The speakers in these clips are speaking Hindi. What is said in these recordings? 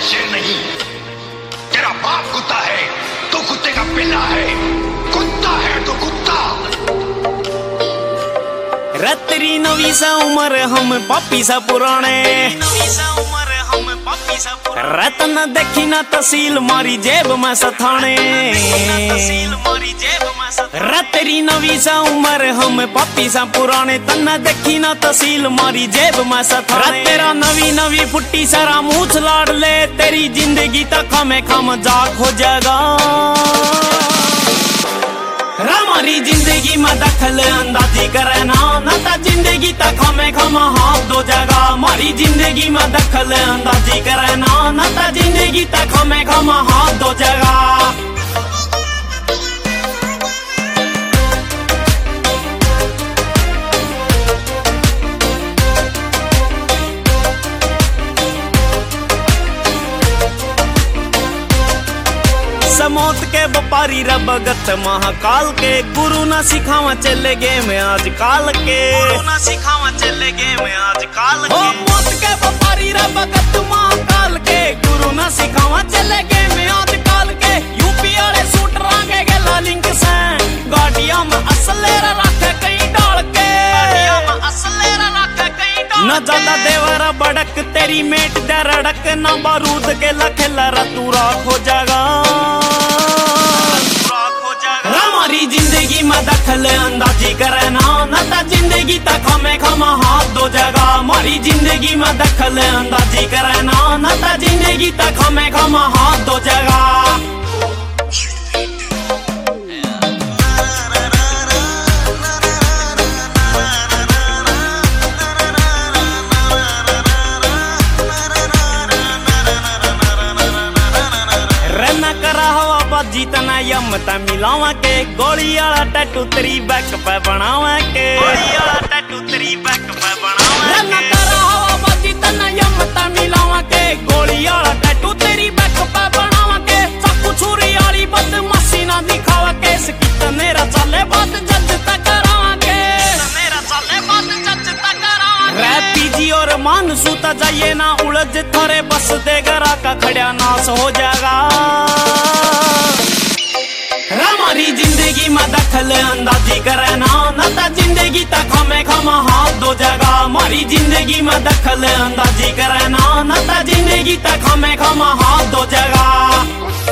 शेर नहीं, तेरा बाप कुत्ता है, तू कुत्ते का पिल्ला है, कुत्ता है तू कुत्ता। रतरी नवी सा उम्र हम पापी सा पुराने, रतन देखी ना तहसील मारी जेब में सथाने। रतरी नवी सा उम्र हम पापी सा पुराने, तन देखी ना तहसील मारी जेब में सथाने। तेरा नवी नवी फुट्टी सारा मूछ लाड़ ले, तेरी जिंदगी तक हमें खम जाग हो जाएगा। हमारी जिंदगी में दखल अंदाजी करे ना, नता जिंदगी तक हमें खम हाथ दो जगह। हमारी जिंदगी में दखल अंदाजी करे ना, नता जिंदगी तक हमें खम हाथ दो जगह। समोत के व्यापारी रबगत महाकाल के, गुरु ना सिखावा चले गे में आज काल के, गुरु ना सिखावा चले गे में आज काल के। मौत के व्यापारी रबगत महाकाल के, गुरु ना सिखावा चले गे में आज काल के। यूपी वाले सूट रांगे गेला लिंक से, गाड़िया में असलेरा रखे कहीं डाल के, गाड़िया में असलेरा रखे कहीं डाल के। न ज्यादा देवरा बड़क तेरी मेट दे रड़क, न बारूद के लखेला तू राख हो जाएगा। हमारी जिंदगी में दखल अंदाजी करे ना, नता जिंदगी तक हमें खम हाथ दो जगह। हमारी जिंदगी में दखल अंदाजी करे ना, नता जिंदगी तक हमें खम हाथ दो जगह। जीतना यमता मिलावा के, गोली वाला टैटू तेरी बैक पे बनावा के, गोली वाला टैटू तेरी बैक पे बनावा के। जीतना यमता मिलावा के, गोली वाला टैटू तेरी बैक पे बनावा के। चाकू छुरी वाली बदमाशी ना दिखावा के, सकीता मेरा चले बात जज तक करावा के, मेरा चले बात जज तक करावा के। रैपी जी और मान सूता जाइए ना उलझ थारे, बस दे गरा का खड़िया नाश हो जाएगा। हमारी जिंदगी में दखल अंदाजी करे ना, नता जिंदगी तक हमें खम हाथ दो जगह। हमारी जिंदगी में दखल अंदाजी करे ना, नता जिंदगी तक हमें खम हाथ दो जगह।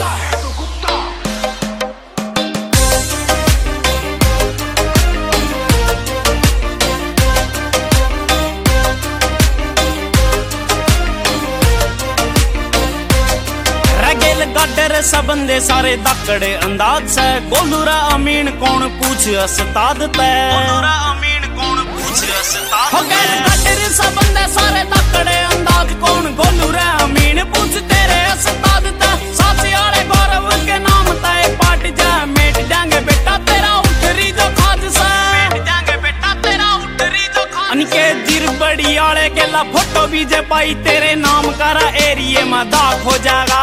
गडर सबंदे सारे दकड़े अंदाज से, गोलूरा अमीन कौन पूछ अस्ताद ते, गोलूरा अमीन कौन पूछ अस्ताद ते। गडर सबंदे सारे दकड़े अंदाज कौन, गोलूरा अमीन पूछ तेरे अस्ताद ते। साथी वाले गौरव के नाम ते पाट जा, मेट जाएंगे बेटा तेरा उठरी जो खाज से, मेट जाएंगे बेटा तेरा उठरी जो खाज। अनके जिर बड़ी वाले के ला फोटो भी जे पाई, तेरे नाम करा एरिए में दाग हो जाएगा।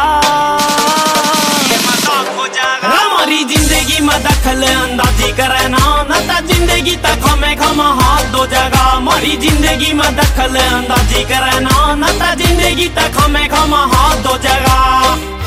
हमारी जिंदगी में दखल अंदाजी करे ना, नता जिंदगी तक हमें खम हाथ दो जगह। हमारी जिंदगी में दखल अंदाजी करे ना, नता जिंदगी तक हमें खम हाथ दो जगह।